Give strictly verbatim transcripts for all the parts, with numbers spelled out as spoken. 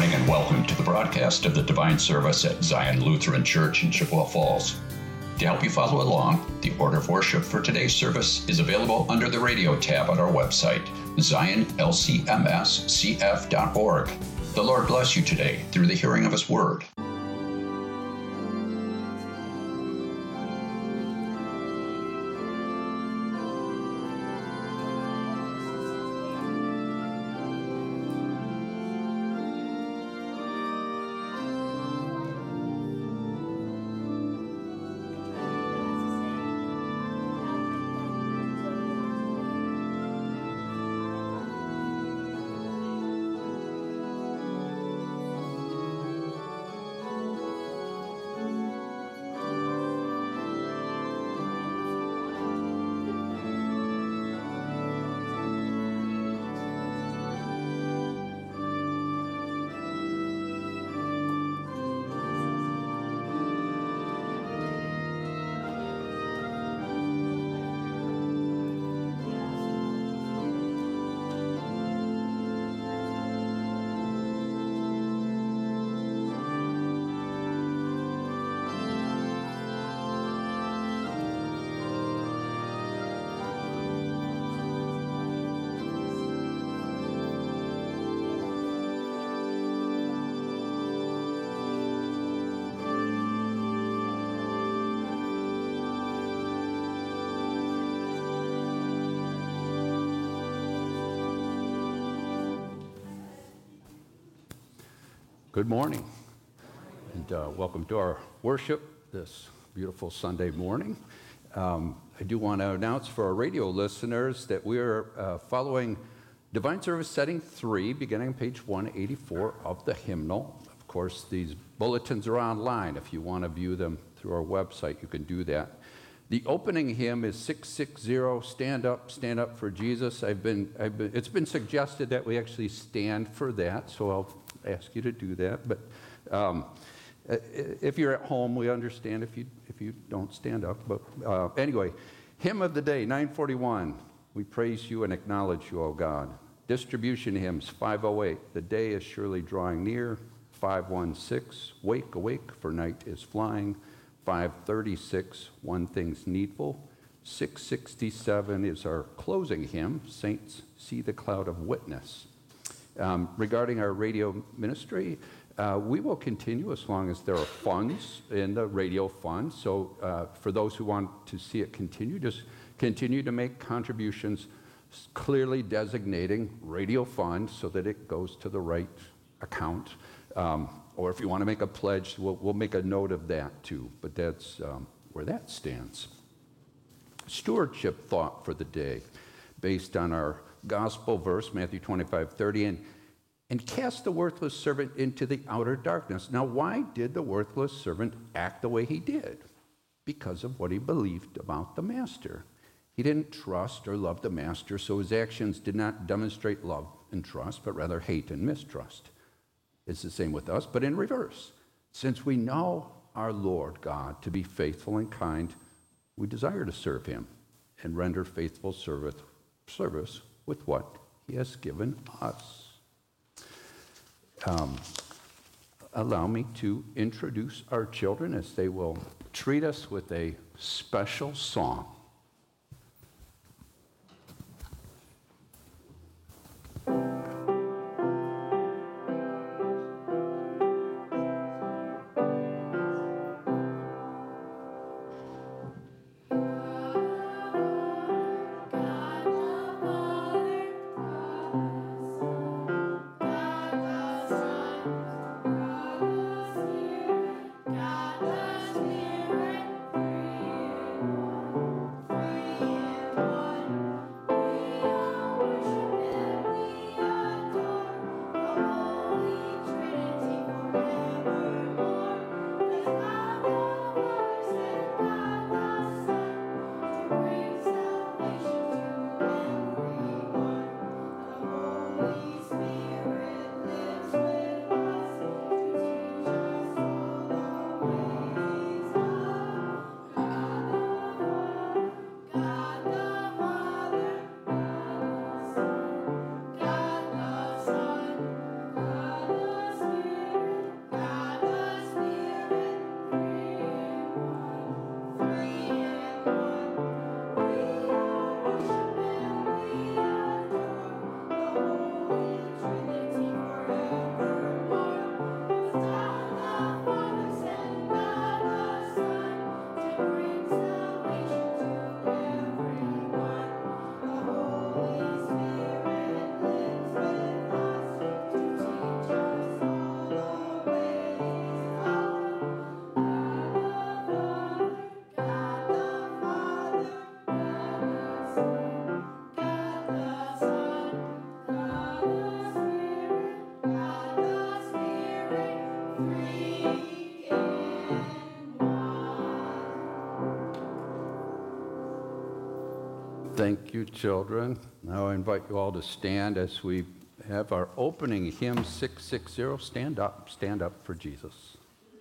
morning and welcome to the broadcast of the Divine Service at Zion Lutheran Church in Chippewa Falls. To help you follow along, the order of worship for today's service is available under the radio tab on our website, zion l c m s c f dot org. The Lord bless you today through the hearing of His Word. Good morning, and uh, welcome to our worship this beautiful Sunday morning. Um, I do want to announce for our radio listeners that we are uh, following Divine Service Setting three, beginning on page one eighty-four of the hymnal. Of course, these bulletins are online. If you want to view them through our website, you can do that. The opening hymn is six sixty, Stand Up, Stand Up for Jesus. I've been, I've been, it's been suggested that we actually stand for that, so I'll ask you to do that. But um, if you're at home, we understand if you if you don't stand up. But uh, anyway, hymn of the day, nine forty-one. We praise you and acknowledge you, O God. Distribution hymns, five oh eight. The day is surely drawing near. five sixteen. Wake, awake, for night is flying. five thirty-six. One thing's needful. six sixty-seven is our closing hymn. Saints see the cloud of witness. Um, regarding our radio ministry, uh, we will continue as long as there are funds in the radio fund. So uh, for those who want to see it continue, just continue to make contributions, clearly designating radio fund so that it goes to the right account. Um, or if you want to make a pledge, we'll, we'll make a note of that too. But that's um, where that stands. Stewardship thought for the day, based on our gospel verse, Matthew twenty-five thirty, and, and cast the worthless servant into the outer darkness. Now, why did the worthless servant act the way he did? Because of what he believed about the master. He didn't trust or love the master, so his actions did not demonstrate love and trust, but rather hate and mistrust. It's the same with us, but in reverse. Since we know our Lord God to be faithful and kind, we desire to serve him and render faithful service service with what he has given us. Um, allow me to introduce our children as they will treat us with a special song. Thank you, children. Now I invite you all to stand as we have our opening hymn six sixty, Stand Up, Stand Up for Jesus.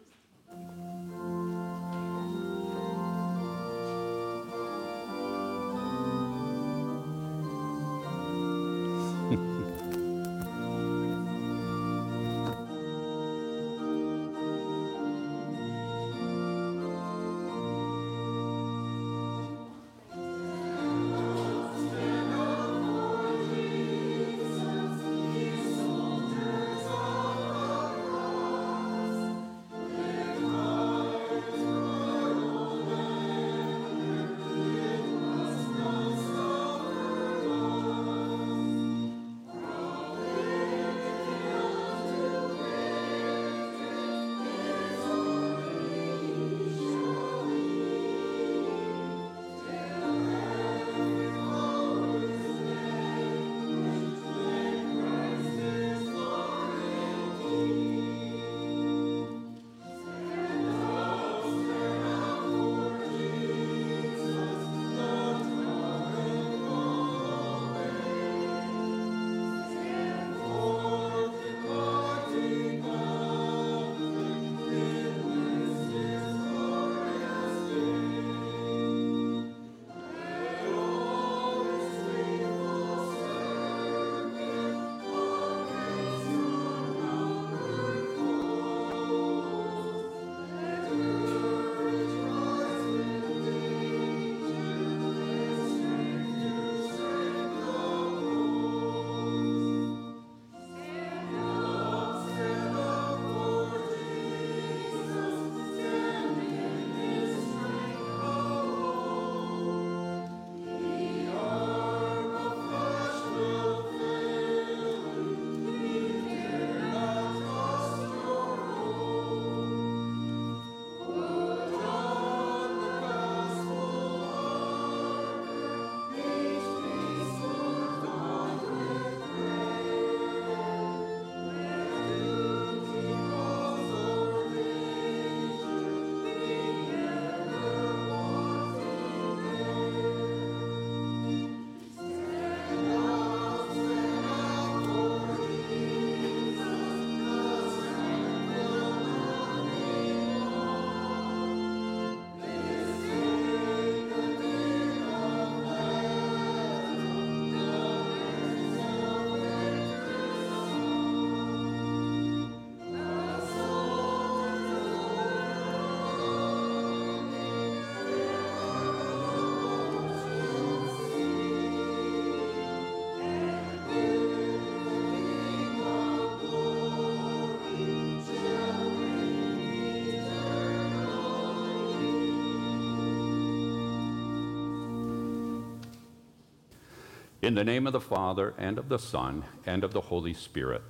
In the name of the Father, and of the Son, and of the Holy Spirit.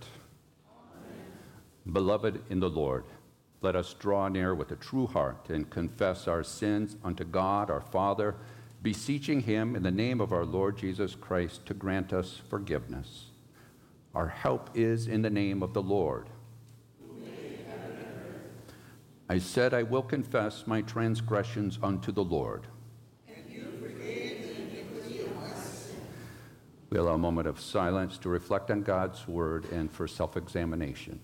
Amen. Beloved in the Lord, let us draw near with a true heart and confess our sins unto God our Father, beseeching him in the name of our Lord Jesus Christ to grant us forgiveness. Our help is in the name of the Lord. I said, I will confess my transgressions unto the Lord. We allow a moment of silence to reflect on God's word and for self-examination.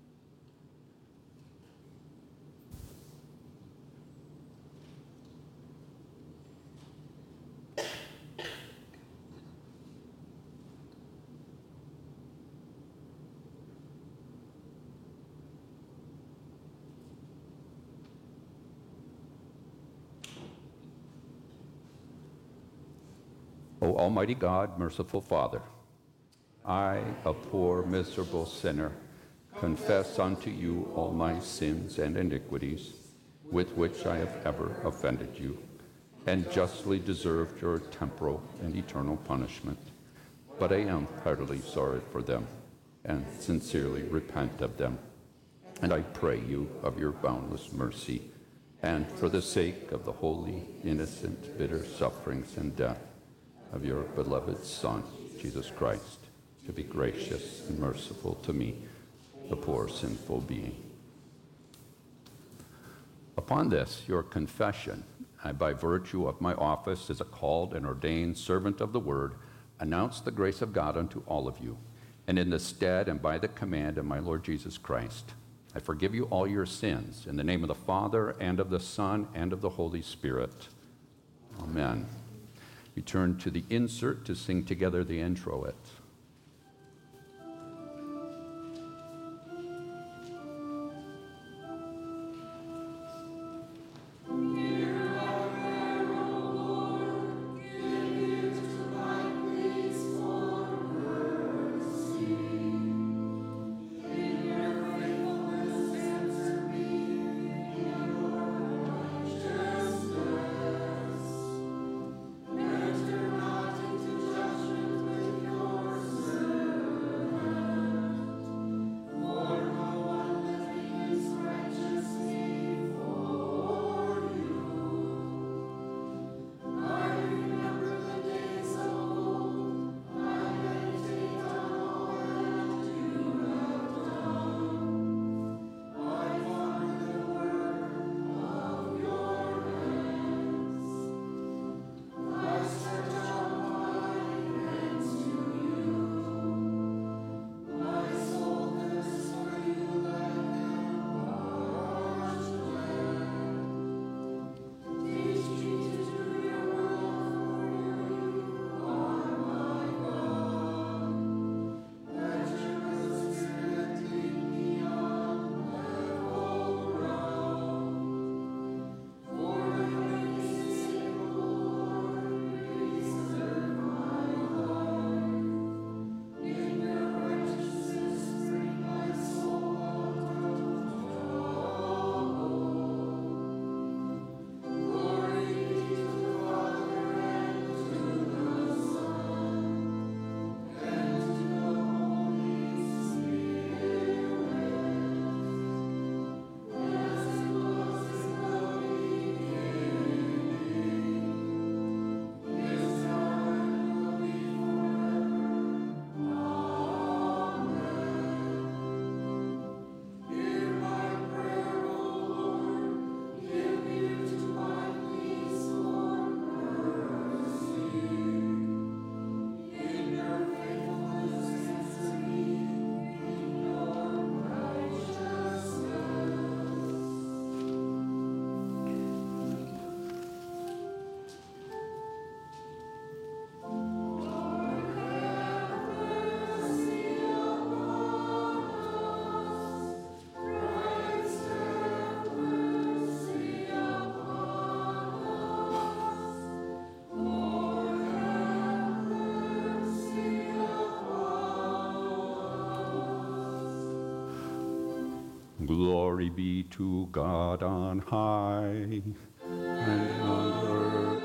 O Almighty God, merciful Father, I, a poor, miserable sinner, confess unto you all my sins and iniquities, with which I have ever offended you, and justly deserved your temporal and eternal punishment. But I am heartily sorry for them, and sincerely repent of them. And I pray you of your boundless mercy, and for the sake of the holy, innocent, bitter sufferings and death of your beloved Son, Jesus Christ, to be gracious and merciful to me, the poor sinful being. Upon this, your confession, I, by virtue of my office as a called and ordained servant of the word, announce the grace of God unto all of you. And in the stead and by the command of my Lord Jesus Christ, I forgive you all your sins in the name of the Father and of the Son and of the Holy Spirit. Amen. We turn to the insert to sing together the introit. Glory be to God on high, and on earth.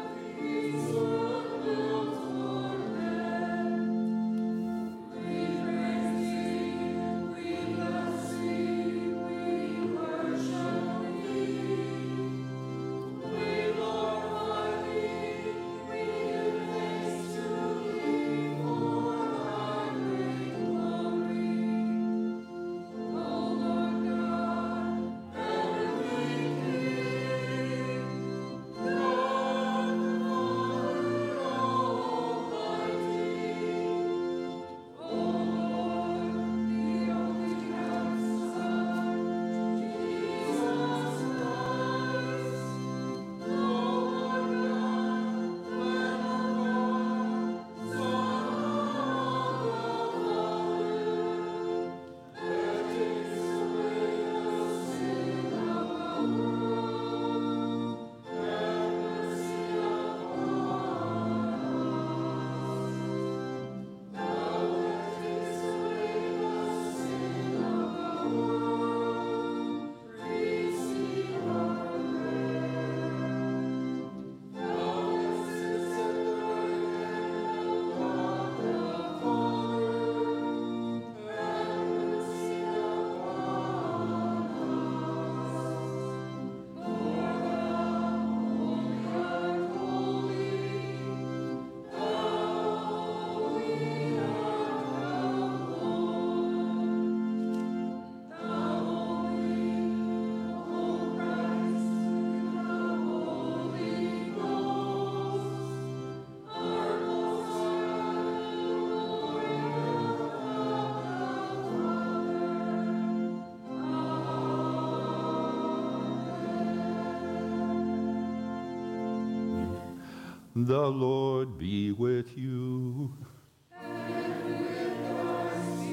The Lord be with you. And with your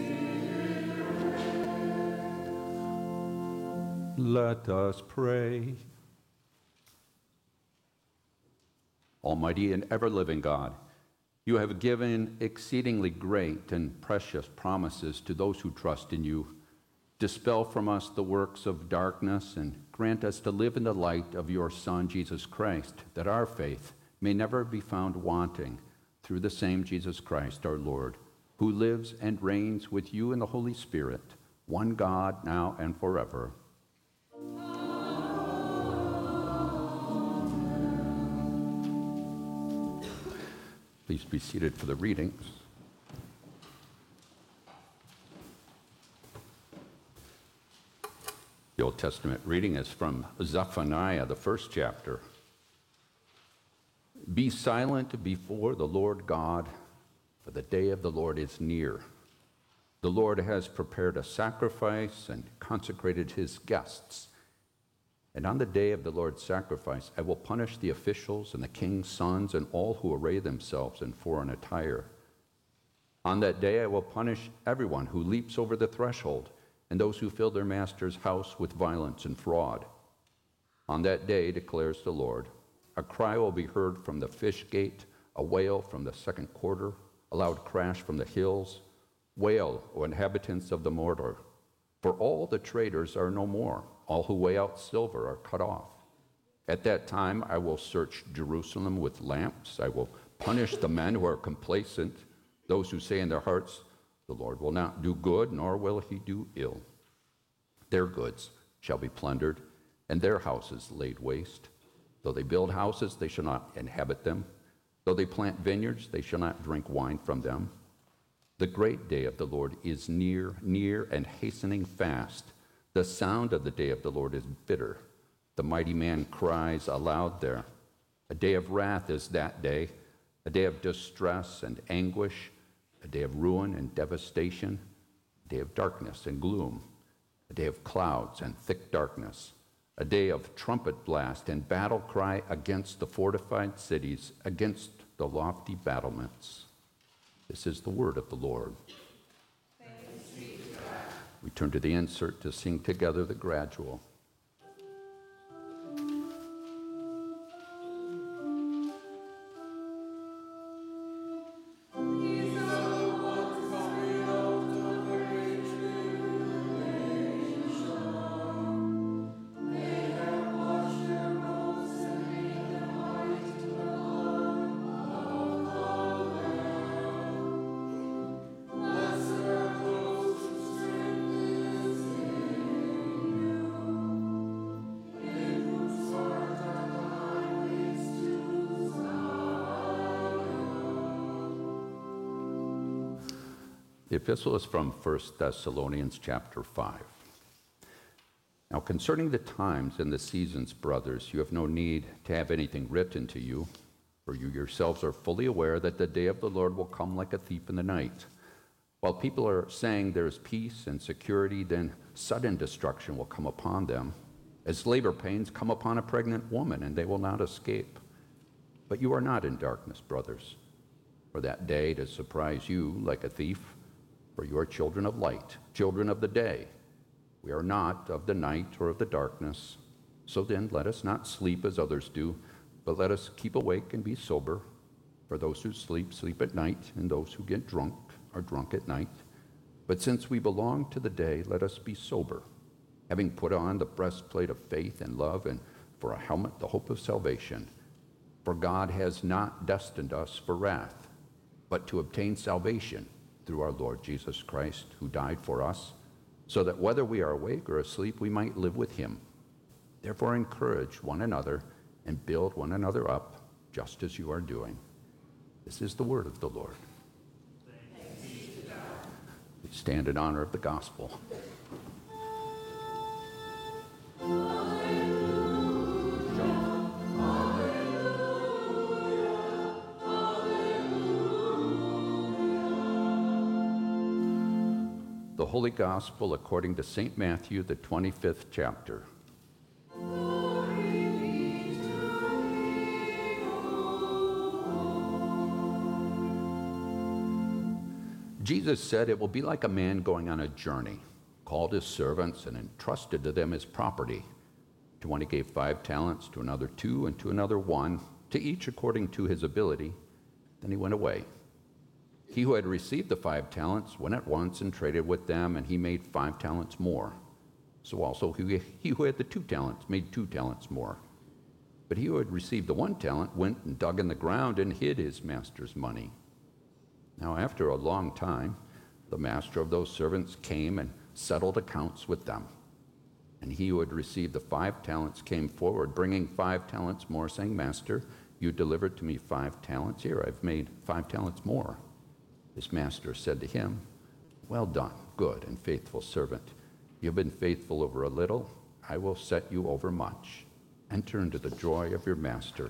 spirit. Let us pray. Almighty and ever-living God, you have given exceedingly great and precious promises to those who trust in you. Dispel from us the works of darkness and grant us to live in the light of your Son, Jesus Christ, that our faith may never be found wanting, through the same Jesus Christ our Lord, who lives and reigns with you in the Holy Spirit, one God, now and forever. Please be seated for the readings. The Old Testament reading is from Zephaniah, the first chapter. Be silent before the Lord God, for the day of the Lord is near. The Lord has prepared a sacrifice and consecrated his guests. And on the day of the Lord's sacrifice, I will punish the officials and the king's sons and all who array themselves in foreign attire. On that day, I will punish everyone who leaps over the threshold and those who fill their master's house with violence and fraud. On that day, declares the Lord, a cry will be heard from the fish gate, a wail from the second quarter, a loud crash from the hills. Wail, O inhabitants of the mortar, for all the traders are no more. All who weigh out silver are cut off. At that time, I will search Jerusalem with lamps. I will punish the men who are complacent, those who say in their hearts, the Lord will not do good, nor will he do ill. Their goods shall be plundered, and their houses laid waste. Though they build houses, they shall not inhabit them. Though they plant vineyards, they shall not drink wine from them. The great day of the Lord is near, near, and hastening fast. The sound of the day of the Lord is bitter. The mighty man cries aloud there. A day of wrath is that day, a day of distress and anguish, a day of ruin and devastation, a day of darkness and gloom, a day of clouds and thick darkness, a day of trumpet blast and battle cry against the fortified cities, against the lofty battlements. This is the word of the Lord. We turn to the insert to sing together the gradual. The epistle is from First Thessalonians chapter five. Now concerning the times and the seasons, brothers, you have no need to have anything written to you, for you yourselves are fully aware that the day of the Lord will come like a thief in the night. While people are saying there is peace and security, then sudden destruction will come upon them, as labor pains come upon a pregnant woman, and they will not escape. But you are not in darkness, brothers, for that day to surprise you like a thief. For you are children of light, children of the day. We are not of the night or of the darkness. So then let us not sleep as others do, but let us keep awake and be sober. For those who sleep, sleep at night, and those who get drunk are drunk at night. But since we belong to the day, let us be sober, having put on the breastplate of faith and love, and for a helmet the hope of salvation. For God has not destined us for wrath, but to obtain salvation through our Lord Jesus Christ, who died for us, so that whether we are awake or asleep, we might live with him. Therefore encourage one another and build one another up, just as you are doing. This is the word of the Lord. Thanks be to God. We stand in honor of the gospel. The Holy Gospel according to Saint Matthew, the twenty-fifth chapter. Glory be to thee, O Jesus said it will be like a man going on a journey, called his servants and entrusted to them his property. To one he gave five talents, to another two, and to another one, to each according to his ability. Then he went away. He who had received the five talents went at once and traded with them, and he made five talents more. So also he, he who had the two talents made two talents more. But he who had received the one talent went and dug in the ground and hid his master's money. Now after a long time, the master of those servants came and settled accounts with them. And he who had received the five talents came forward, bringing five talents more, saying, Master, you delivered to me five talents. Here, I've made five talents more. His master said to him, Well done, good and faithful servant. You've been faithful over a little. I will set you over much. Enter into the joy of your master.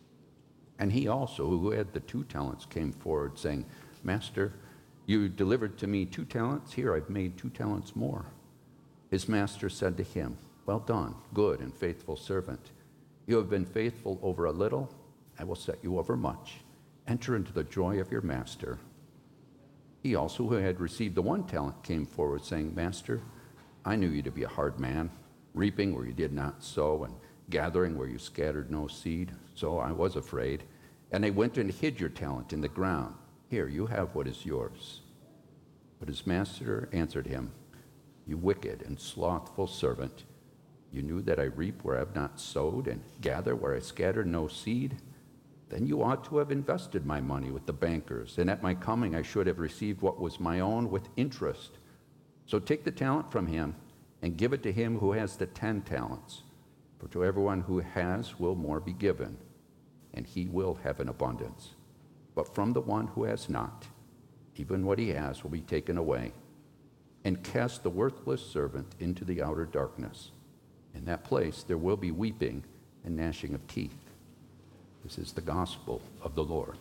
And he also, who had the two talents, came forward, saying, Master, you delivered to me two talents. Here, I've made two talents more. His master said to him, Well done, good and faithful servant. You have been faithful over a little. I will set you over much. Enter into the joy of your master. He also, who had received the one talent, came forward, saying, Master, I knew you to be a hard man, reaping where you did not sow, and gathering where you scattered no seed. So I was afraid. And I went and hid your talent in the ground. Here, you have what is yours. But his master answered him, You wicked and slothful servant, you knew that I reap where I have not sowed, and gather where I scattered no seed. Then you ought to have invested my money with the bankers, and at my coming I should have received what was my own with interest. So take the talent from him and give it to him who has the ten talents. For to everyone who has will more be given, and he will have an abundance. But from the one who has not, even what he has will be taken away. And cast the worthless servant into the outer darkness. In that place there will be weeping and gnashing of teeth. This is the gospel of the Lord.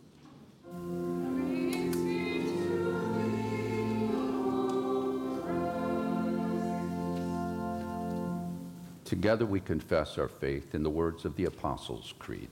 Together we confess our faith in the words of the Apostles' Creed.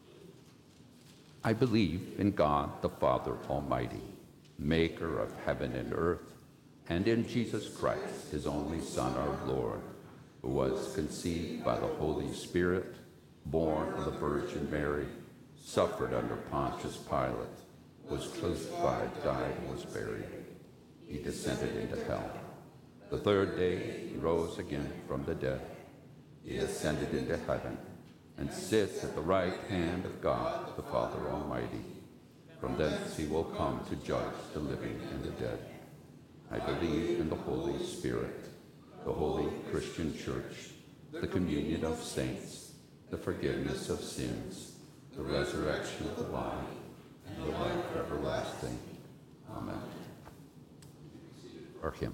I believe in God the Father Almighty, maker of heaven and earth, and in Jesus Christ, his only Son, our Lord, who was conceived by the Holy Spirit, born of the Virgin Mary, suffered under Pontius Pilate, was crucified, died, and was buried. He descended into hell. The third day he rose again from the dead. He ascended into heaven and sits at the right hand of God, the Father Almighty. From thence he will come to judge the living and the dead. I believe in the Holy Spirit, the holy Christian church, the communion of saints, the forgiveness of sins, the resurrection of the body, and the life everlasting. Amen. Our hymn.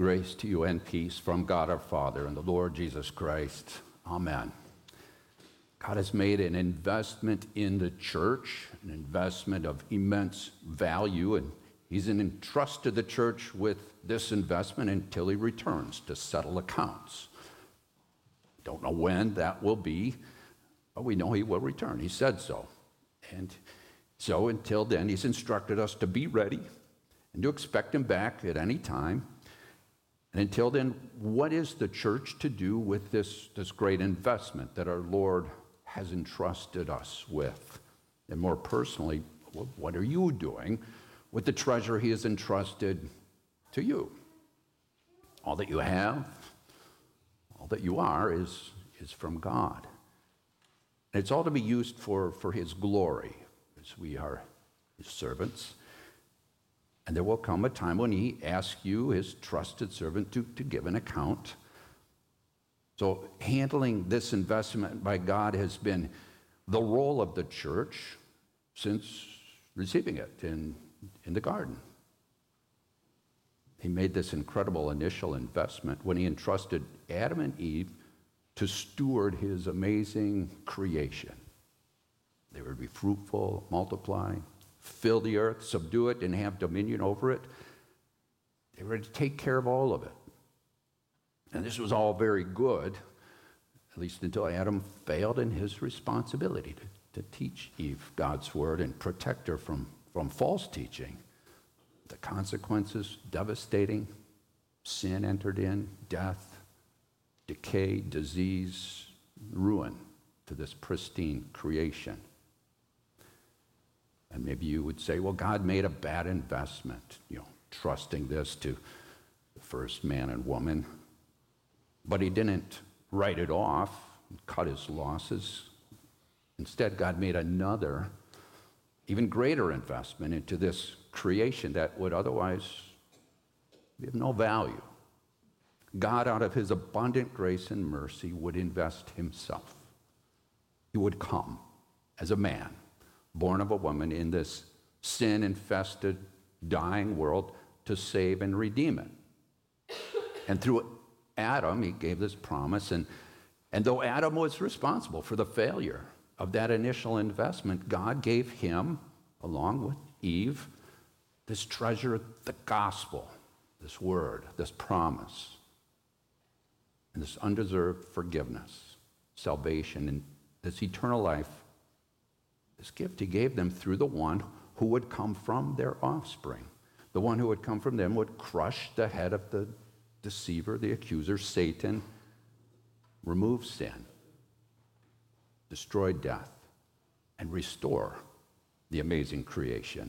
Grace to you and peace from God our Father and the Lord Jesus Christ. Amen. God has made an investment in the church, an investment of immense value, and he's entrusted the church with this investment until he returns to settle accounts. Don't know when that will be, but we know he will return. He said so. And so until then, he's instructed us to be ready and to expect him back at any time. And until then, what is the church to do with this, this great investment that our Lord has entrusted us with? And more personally, what are you doing with the treasure he has entrusted to you? All that you have, all that you are is, is from God. And it's all to be used for, for his glory, as we are his servants. And there will come a time when he asks you, his trusted servant, to, to give an account. So handling this investment by God has been the role of the church since receiving it in, in the garden. He made this incredible initial investment when he entrusted Adam and Eve to steward his amazing creation. They were to be fruitful, multiply, fill the earth, subdue it, and have dominion over it. They were to take care of all of it. And this was all very good, at least until Adam failed in his responsibility to, to teach Eve God's word and protect her from, from false teaching. The consequences, devastating. Sin entered in, death, decay, disease, ruin to this pristine creation. And maybe you would say, well, God made a bad investment, you know, trusting this to the first man and woman. But he didn't write it off, cut his losses. Instead, God made another, even greater investment into this creation that would otherwise be of no value. God, out of his abundant grace and mercy, would invest himself. He would come as a man, born of a woman, in this sin-infested, dying world to save and redeem it. And through Adam, he gave this promise, and, and though Adam was responsible for the failure of that initial investment, God gave him, along with Eve, this treasure, the gospel, this word, this promise, and this undeserved forgiveness, salvation, and this eternal life. This gift he gave them through the one who would come from their offspring. The one who would come from them would crush the head of the deceiver, the accuser, Satan, remove sin, destroy death, and restore the amazing creation.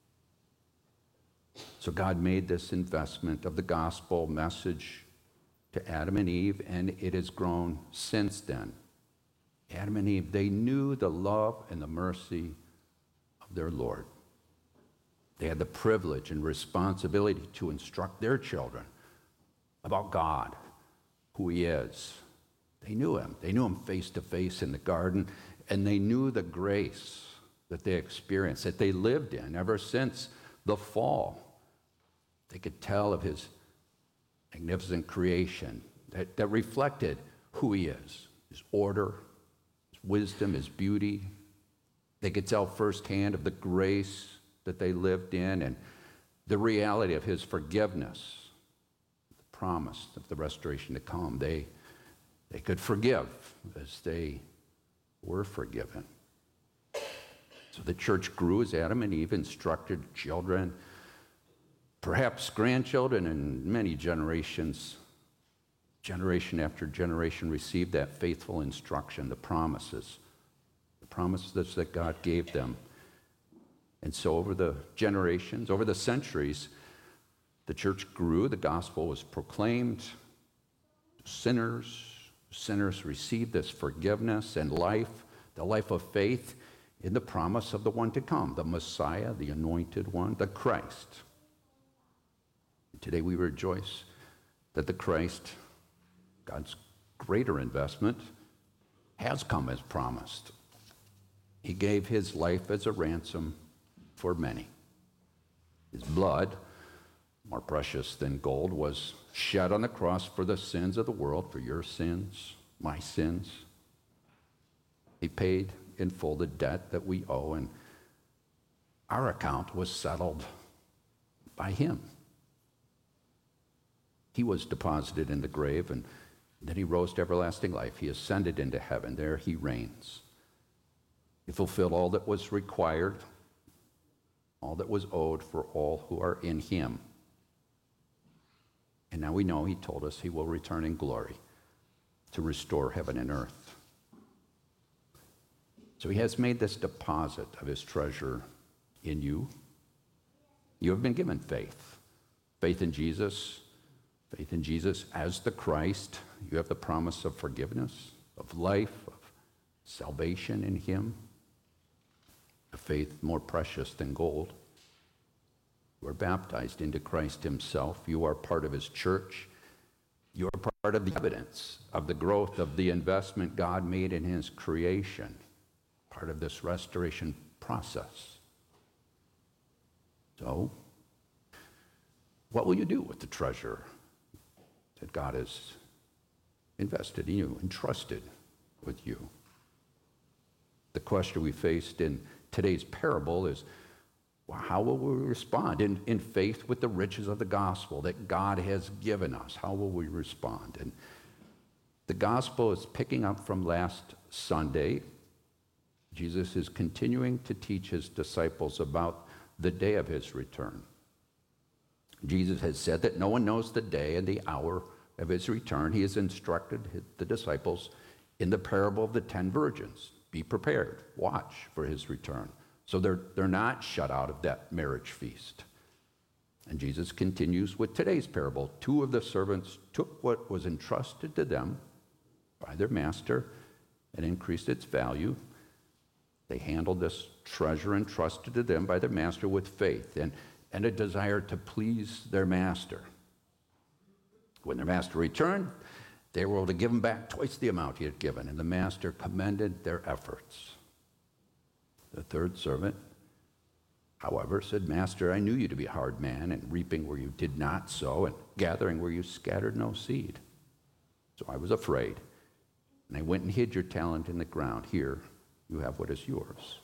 So God made this investment of the gospel message to Adam and Eve, and it has grown since then. Adam and Eve, they knew the love and the mercy of their Lord. They had the privilege and responsibility to instruct their children about God, who he is. They knew him. They knew him face to face in the garden, and they knew the grace that they experienced, that they lived in ever since the fall. They could tell of his magnificent creation that, that reflected who he is, his order, his wisdom, his beauty. They could tell firsthand of the grace that they lived in and the reality of his forgiveness, the promise of the restoration to come. They, they could forgive as they were forgiven. So the church grew as Adam and Eve instructed children, perhaps grandchildren, and many generations, generation after generation, received that faithful instruction, the promises, the promises that God gave them. And so over the generations, over the centuries, the church grew, the gospel was proclaimed, sinners, sinners received this forgiveness and life, the life of faith in the promise of the one to come, the Messiah, the anointed one, the Christ. Today we rejoice that the Christ, God's greater investment, has come as promised. He gave his life as a ransom for many. His blood more precious than gold, was shed on the cross for the sins of the world, for your sins, my sins. He paid in full the debt that we owe, and our account was settled by him. He was deposited in the grave, and then he rose to everlasting life. He ascended into heaven. There he reigns. He fulfilled all that was required, all that was owed for all who are in him. And now we know he told us he will return in glory to restore heaven and earth. So he has made this deposit of his treasure in you. You have been given faith. Faith in Jesus, faith in Jesus as the Christ. You have the promise of forgiveness, of life, of salvation in him. A faith more precious than gold. You are baptized into Christ himself. You are part of his church. You are part of the evidence of the growth of the investment God made in his creation. Part of this restoration process. So, what will you do with the treasure that God has invested in you, entrusted with you? The question we faced in today's parable is, well, how will we respond in, in faith with the riches of the gospel that God has given us? How will we respond? And the gospel is picking up from last Sunday. Jesus is continuing to teach his disciples about the day of his return. Jesus has said that no one knows the day and the hour of his return. He has instructed the disciples in the parable of the ten virgins. Be prepared, watch for his return. So they're, they're not shut out of that marriage feast. And Jesus continues with today's parable. Two of the servants took what was entrusted to them by their master and increased its value. They handled this treasure entrusted to them by their master with faith and, and a desire to please their master. When their master returned, they were able to give him back twice the amount he had given, and the master commended their efforts. The third servant, however, said, Master, I knew you to be a hard man, and reaping where you did not sow, and gathering where you scattered no seed. So I was afraid, and I went and hid your talent in the ground. Here, you have what is yours.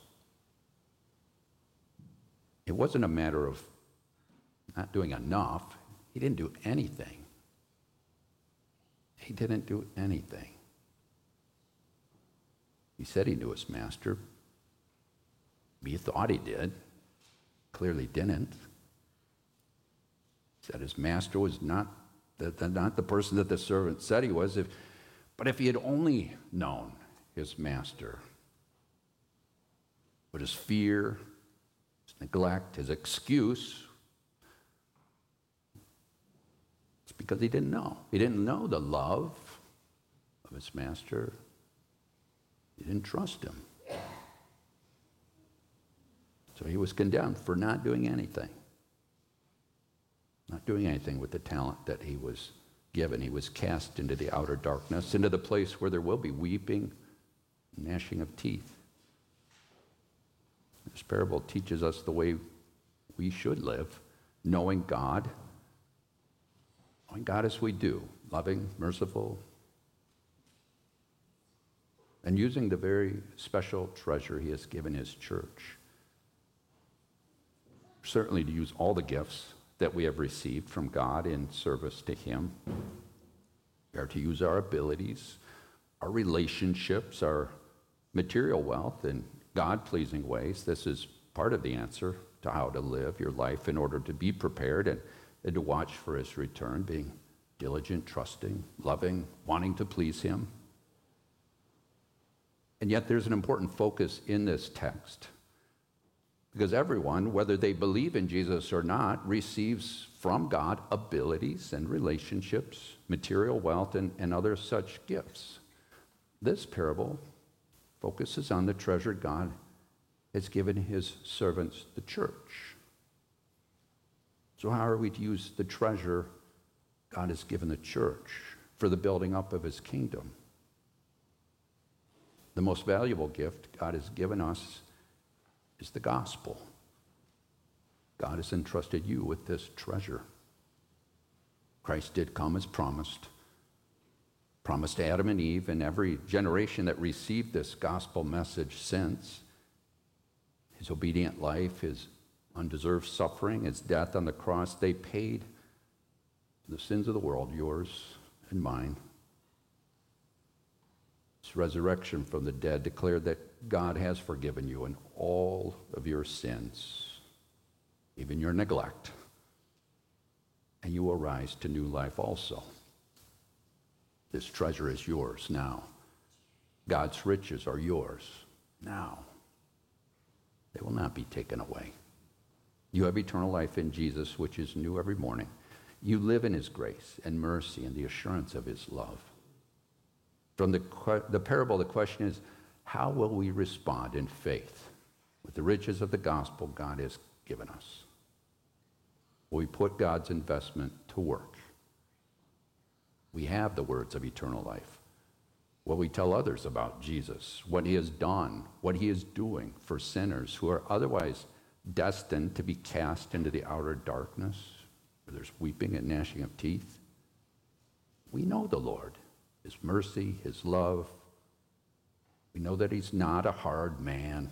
It wasn't a matter of not doing enough. He didn't do anything. He didn't do anything. He said he knew his master. He thought he did. Clearly didn't. He said his master was not the, the, not the person that the servant said he was. If, but if he had only known his master, but his fear, his neglect, his excuse, it's because he didn't know. He didn't know the love of his master. He didn't trust him. So he was condemned for not doing anything. Not doing anything with the talent that he was given. He was cast into the outer darkness, into the place where there will be weeping, gnashing of teeth. This parable teaches us the way we should live, knowing God, knowing God as we do, loving, merciful, and using the very special treasure he has given his church. Certainly to use all the gifts that we have received from God in service to him. We are to use our abilities, our relationships, our material wealth in God-pleasing ways. This is part of the answer to how to live your life in order to be prepared and, and to watch for his return, being diligent, trusting, loving, wanting to please him. And yet there's an important focus in this text. Because everyone, whether they believe in Jesus or not, receives from God abilities and relationships, material wealth, and, and other such gifts. This parable focuses on the treasure God has given his servants, the church. So how are we to use the treasure God has given the church for the building up of his kingdom? The most valuable gift God has given us is the gospel. God has entrusted you with this treasure. Christ did come as promised, promised to Adam and Eve and every generation that received this gospel message since. His obedient life, his undeserved suffering, his death on the cross, they paid the sins of the world, yours and mine. His resurrection from the dead declared that God has forgiven you in all of your sins, even your neglect, and you will rise to new life also. This treasure is yours now. God's riches are yours now. They will not be taken away. You have eternal life in Jesus, which is new every morning. You live in his grace and mercy and the assurance of his love. From the, the parable, the question is, how will we respond in faith with the riches of the gospel God has given us? Will we put God's investment to work? We have the words of eternal life. Will we tell others about Jesus, what he has done, what he is doing for sinners who are otherwise destined to be cast into the outer darkness, where there's weeping and gnashing of teeth? We know the Lord, his mercy, his love. We know that he's not a hard man.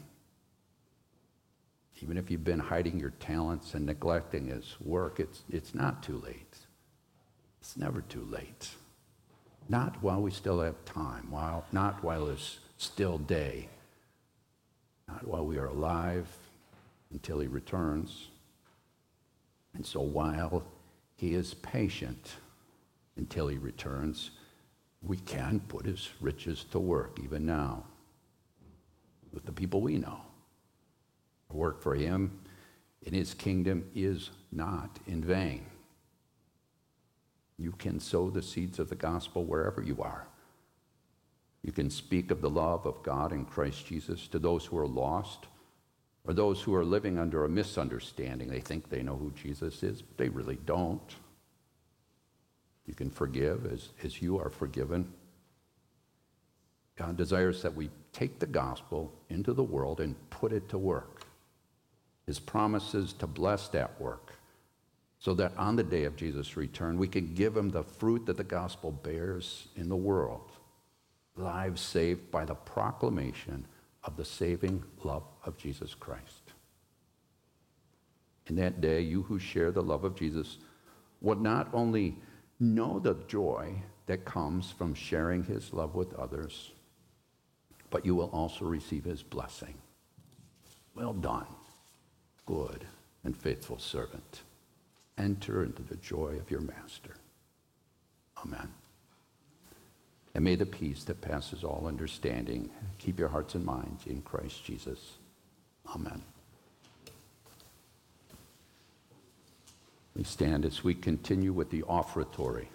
Even if you've been hiding your talents and neglecting his work, it's, it's not too late. It's never too late. Not while we still have time, while, not while it's still day, not while we are alive until he returns. And so while he is patient until he returns, we can put his riches to work even now with the people we know. Our work for him in his kingdom is not in vain. You can sow the seeds of the gospel wherever you are. You can speak of the love of God in Christ Jesus to those who are lost or those who are living under a misunderstanding. They think they know who Jesus is, but they really don't. You can forgive as, as you are forgiven. God desires that we take the gospel into the world and put it to work. His promise is to bless that work, so that on the day of Jesus' return, we can give him the fruit that the gospel bears in the world. Lives saved by the proclamation of the saving love of Jesus Christ. In that day, you who share the love of Jesus will not only know the joy that comes from sharing his love with others, but you will also receive his blessing. Well done, good and faithful servant. Enter into the joy of your master. Amen. And may the peace that passes all understanding keep your hearts and minds in Christ Jesus. Amen. We stand as we continue with the offertory.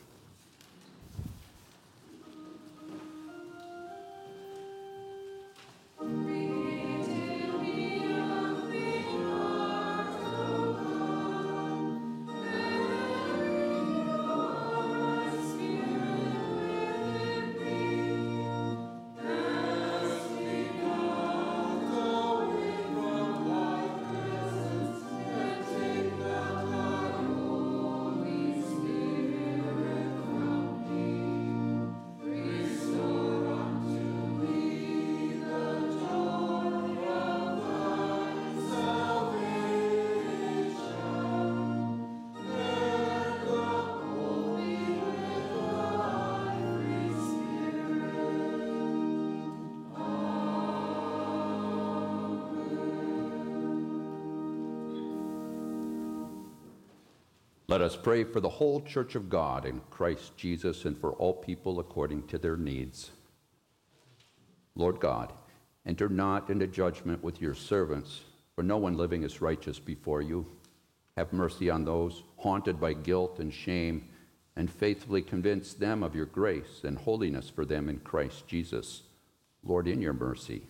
Let us pray for the whole church of God in Christ Jesus and for all people according to their needs. Lord God, enter not into judgment with your servants, for no one living is righteous before you. Have mercy on those haunted by guilt and shame, and faithfully convince them of your grace and holiness for them in Christ Jesus. Lord, in your mercy,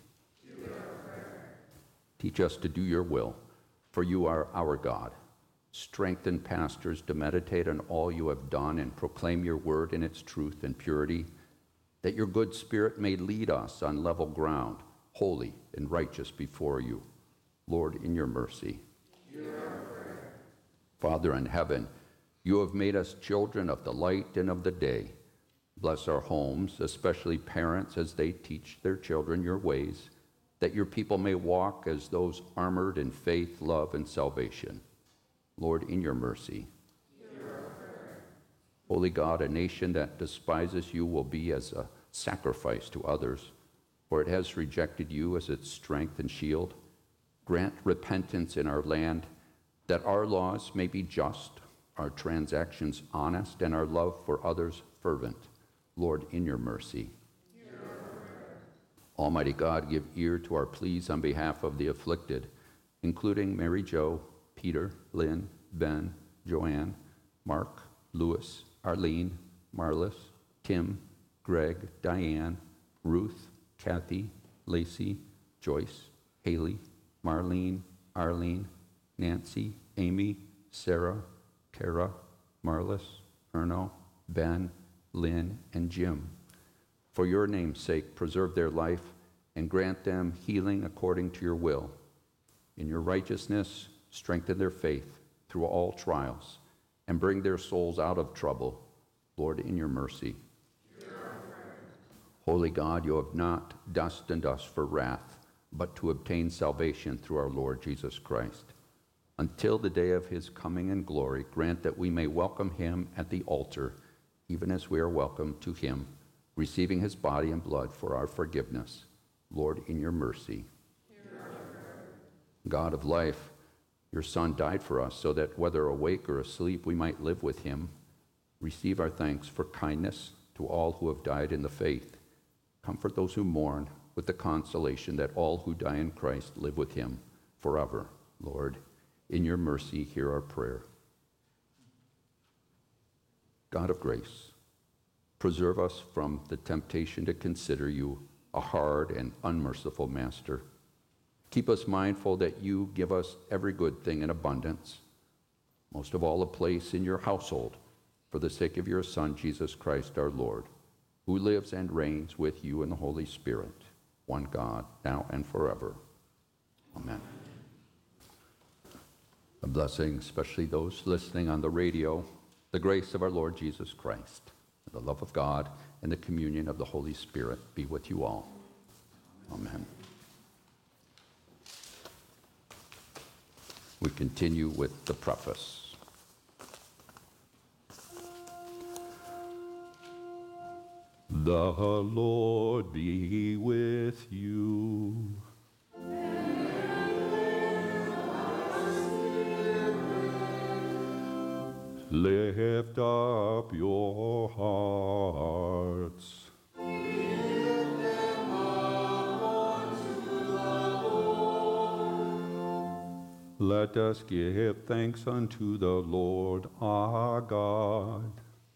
teach us to do your will, for you are our God. Strengthen pastors to meditate on all you have done and proclaim your word in its truth and purity, that your good spirit may lead us on level ground, holy and righteous before you. Lord, in your mercy. Father in heaven, You have made us children of the light and of the day. Bless our homes, especially parents, as they teach their children your ways, that your people may walk as those armored in faith, love, and salvation. Lord, in your mercy. Holy God, a nation that despises you will be as a sacrifice to others, for it has rejected you as its strength and shield. Grant repentance in our land, that our laws may be just, our transactions honest, and our love for others fervent. Lord, in your mercy. Almighty God, give ear to our pleas on behalf of the afflicted, including Mary Jo, Peter, Lynn, Ben, Joanne, Mark, Louis, Arlene, Marlis, Tim, Greg, Diane, Ruth, Kathy, Lacey, Joyce, Haley, Marlene, Arlene, Nancy, Amy, Sarah, Kara, Marlis, Erno, Ben, Lynn, and Jim. For your name's sake, preserve their life and grant them healing according to your will. In your righteousness, strengthen their faith through all trials and bring their souls out of trouble. Lord, in your mercy. Holy God, you have not destined us for wrath, but to obtain salvation through our Lord Jesus Christ. Until the day of his coming in glory, grant that we may welcome him at the altar, even as we are welcome to him, receiving his body and blood for our forgiveness. Lord, in your mercy. God of life, your Son died for us so that whether awake or asleep, we might live with him. Receive our thanks for kindness to all who have died in the faith. Comfort those who mourn with the consolation that all who die in Christ live with him forever. Lord, in your mercy, hear our prayer. God of grace, preserve us from the temptation to consider you a hard and unmerciful master. Keep us mindful that you give us every good thing in abundance, most of all a place in your household, for the sake of your Son, Jesus Christ our Lord, who lives and reigns with you in the Holy Spirit, one God, now and forever. Amen. A blessing, especially those listening on the radio, the grace of our Lord Jesus Christ, the love of God, and the communion of the Holy Spirit be with you all. Amen. We continue with the preface. The Lord be with you. Lift up your hearts. Lift them up unto the Lord. Let us give thanks unto the Lord our God.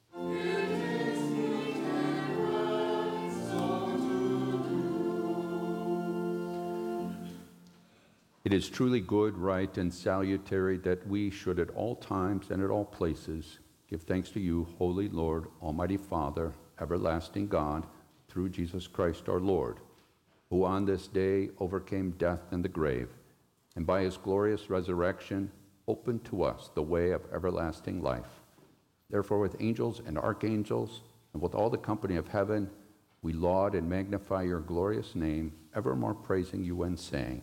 It is truly good, right, and salutary that we should at all times and at all places give thanks to you, Holy Lord, Almighty Father, everlasting God, through Jesus Christ our Lord, who on this day overcame death and the grave, and by his glorious resurrection opened to us the way of everlasting life. Therefore, with angels and archangels, and with all the company of heaven, we laud and magnify your glorious name, evermore praising you and saying,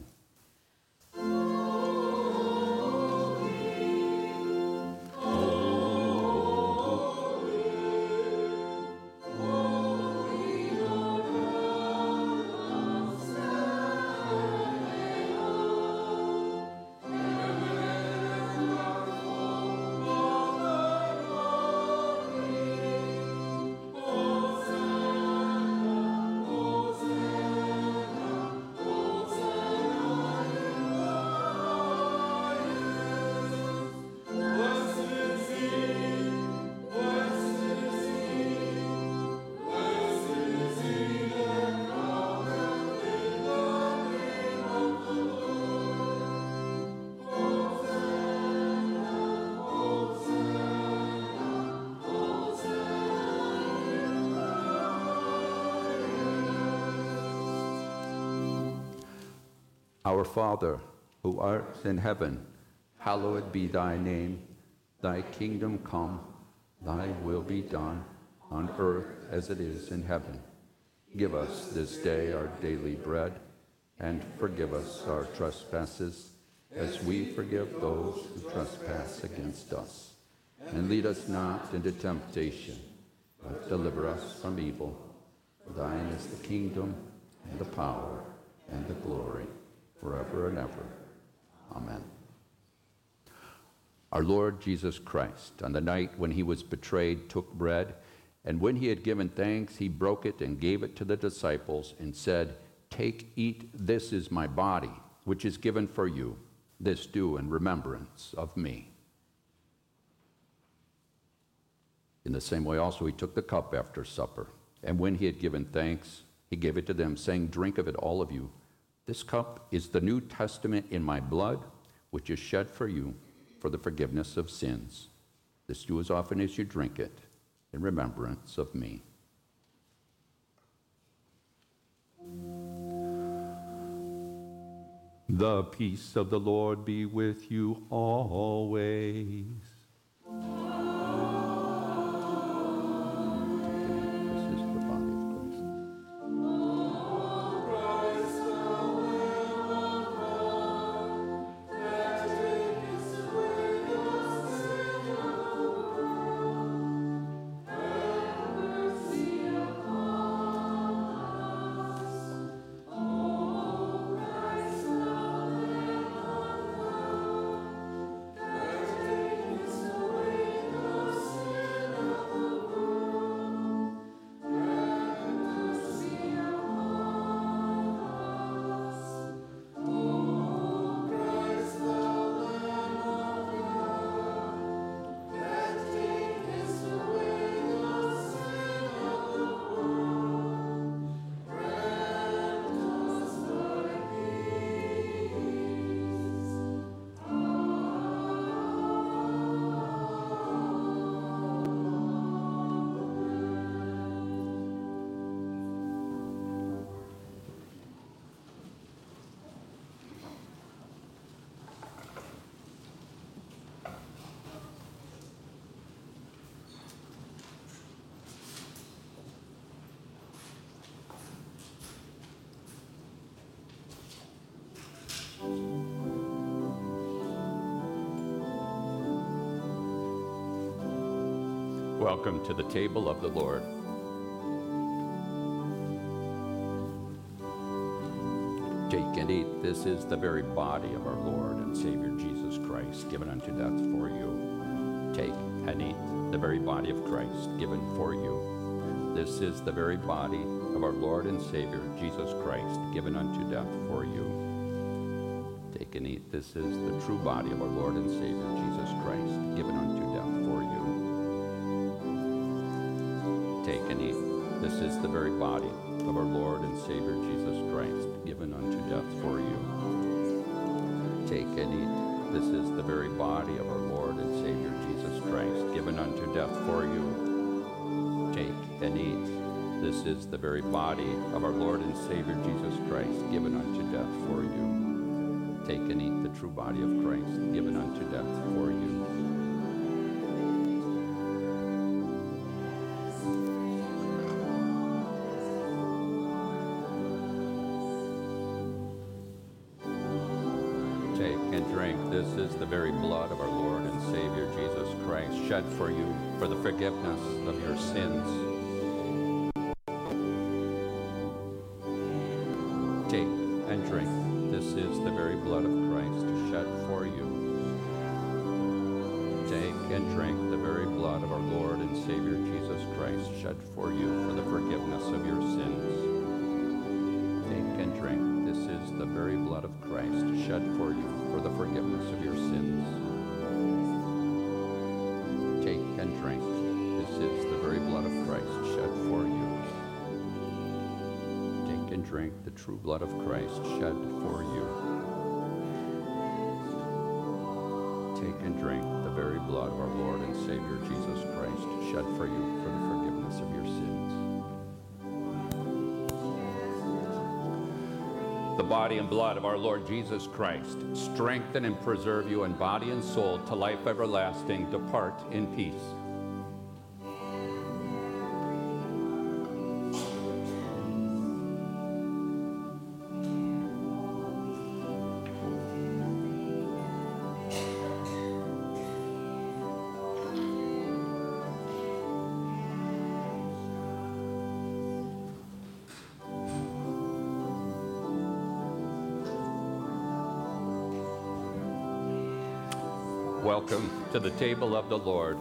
Our Father, who art in heaven, hallowed be thy name. Thy kingdom come, thy will be done, on earth as it is in heaven. Give us this day our daily bread, and forgive us our trespasses, as we forgive those who trespass against us. And lead us not into temptation, but deliver us from evil. For thine is the kingdom, and the power, and the glory, forever and ever. Amen. Our Lord Jesus Christ, on the night when he was betrayed, took bread, and when he had given thanks, he broke it and gave it to the disciples and said, "Take, eat, this is my body, which is given for you. This do in remembrance of me." In the same way also he took the cup after supper, and when he had given thanks, he gave it to them, saying, "Drink of it, all of you. This cup is the New Testament in my blood, which is shed for you for the forgiveness of sins. This do as often as you drink it in remembrance of me." The peace of the Lord be with you always. This is the body of Christ. Welcome to the table of the Lord. Take and eat. This is the very body of our Lord and Savior Jesus Christ, given unto death for you. Take and eat the very body of Christ, given for you. This is the very body of our Lord and Savior Jesus Christ, given unto death for you. Take and eat. This is the true body of our Lord and Savior Jesus Christ, given unto death for you. Take and eat. This is the very body of our Lord and Savior Jesus Christ, given unto death for you. Take and eat. This is the very body of our Lord and Savior Jesus Christ, given unto death for you. Take and eat. This is the very body of our Lord and Savior Jesus Christ, given unto death for you. Take and eat the true body of Christ, given unto death for you. This is the very blood of our Lord and Savior Jesus Christ, shed for you for the forgiveness of your sins. Take and drink. This is the very blood of Christ shed for you. Take and drink the very blood of our Lord and Savior Jesus Christ, shed for you for the forgiveness of your sins. Take and drink. This is the very blood of Christ shed for you for the forgiveness of your sins. Take and drink. This is the very blood of Christ shed for you. Take and drink the true blood of Christ shed for you. Take and drink the very blood of our Lord and Savior Jesus Christ shed for you for the forgiveness of your sins. the body and blood of our Lord Jesus Christ, strengthen and preserve you in body and soul to life everlasting. Depart in peace. Welcome to the table of the Lord.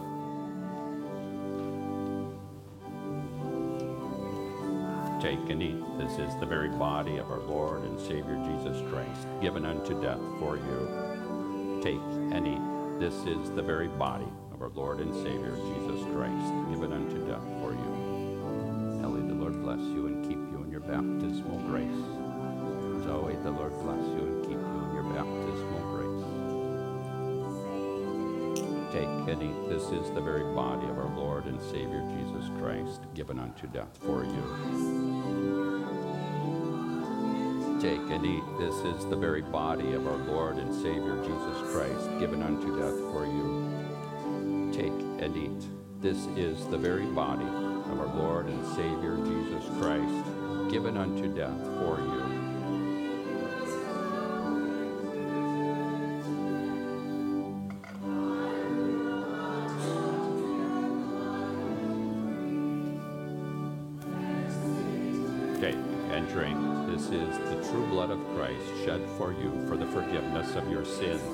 Take and eat. This is the very body of our Lord and Savior Jesus Christ, given unto death for you. Take and eat. This is the very body of our Lord and Savior Jesus Christ, given unto death for you. Ellie, the Lord bless you and keep you in your baptismal grace. Zoe, the Lord bless you and keep you in your baptismal grace. Take and eat. This is the very body of our Lord and Savior Jesus Christ, given unto death for you. Take and eat. This is the very body of our Lord and Savior Jesus Christ, given unto death for you. Take and eat. This is the very body of our Lord and Savior Jesus Christ, given unto death for you. Take and drink. This is the true blood of Christ shed for you for the forgiveness of your sins.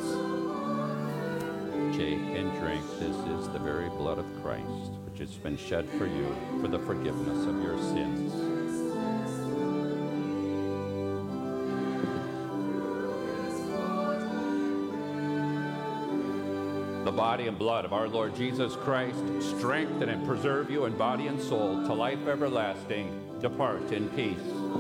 Take and drink. This is the very blood of Christ which has been shed for you for the forgiveness of your sins. The body and blood of our Lord Jesus Christ strengthen and preserve you in body and soul to life everlasting. Depart in peace.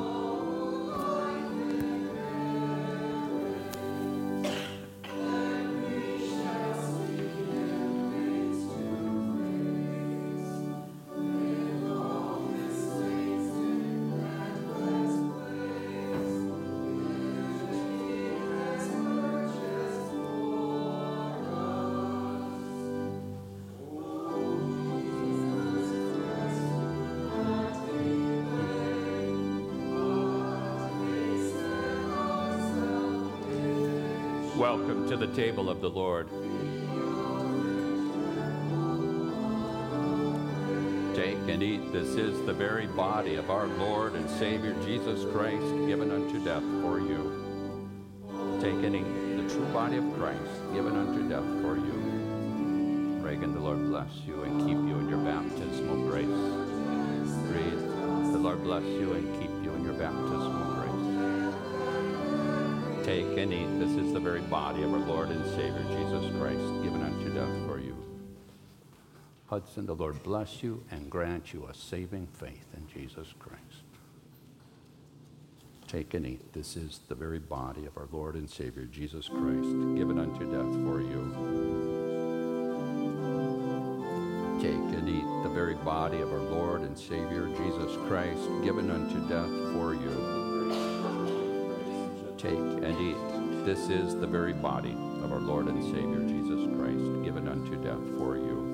Welcome to the table of the Lord. Take and eat. This is the very body of our Lord and Savior Jesus Christ, given unto death for you. Take and eat. The true body of Christ, given unto death for you. Reagan, the Lord bless you and keep you in your baptismal grace. Breathe. The Lord bless you and keep you in your baptismal grace. Take and eat. This is the very body of our Lord and Savior Jesus Christ, given unto death for you. Hudson, the Lord bless you and grant you a saving faith in Jesus Christ. Take and eat. This is the very body of our Lord and Savior Jesus Christ, given unto death for you. Take and eat. The very body of our Lord and Savior Jesus Christ, given unto death for you. Take and eat. This is the very body of our Lord and Savior Jesus Christ, given unto death for you.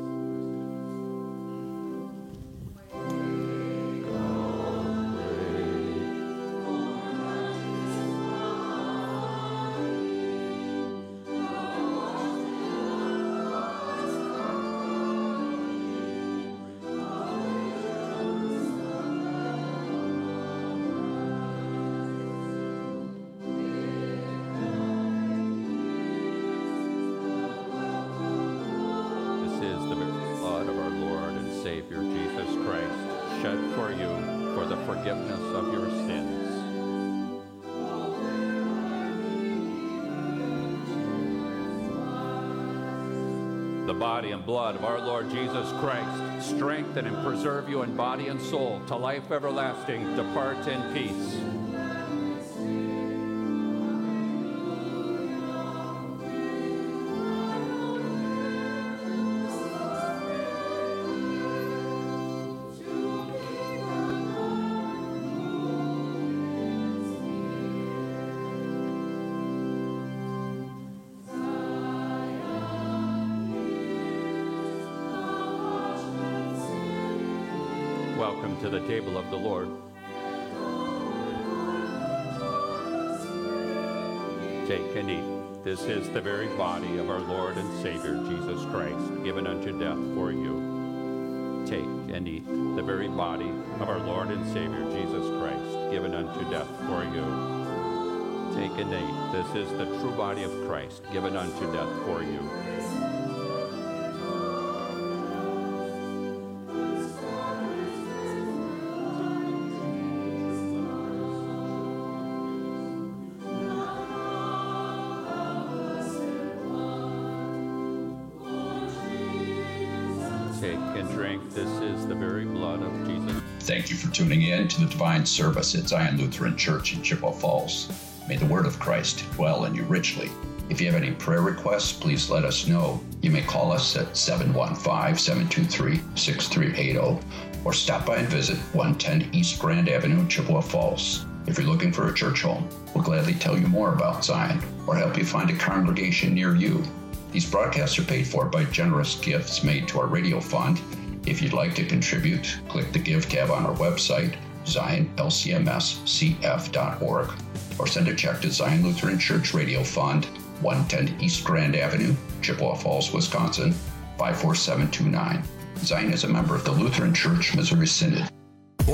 The body and blood of our Lord Jesus Christ strengthen and preserve you in body and soul to life everlasting. Depart in peace. welcome to the table of the Lord. Take and eat. This is the very body of our Lord and Savior, Jesus Christ, given unto death for you. Take and eat. The very body of our Lord and Savior, Jesus Christ, given unto death for you. Take and eat. This is the true body of Christ, given unto death for you. Take and drink. This is the very blood of Jesus. Thank you for tuning in to the divine service at Zion Lutheran Church in Chippewa Falls. May the word of Christ dwell in you richly. If you have any prayer requests, please let us know. You may call us at seven one five, seven two three, six three eight zero or stop by and visit one ten East Grand Avenue, Chippewa Falls. If you're looking for a church home, we'll gladly tell you more about Zion or help you find a congregation near you. These broadcasts are paid for by generous gifts made to our radio fund. If you'd like to contribute, click the Give tab on our website, zion l c m s c f dot org, or send a check to Zion Lutheran Church Radio Fund, one ten East Grand Avenue, Chippewa Falls, Wisconsin, five four seven two nine. Zion is a member of the Lutheran Church Missouri Synod.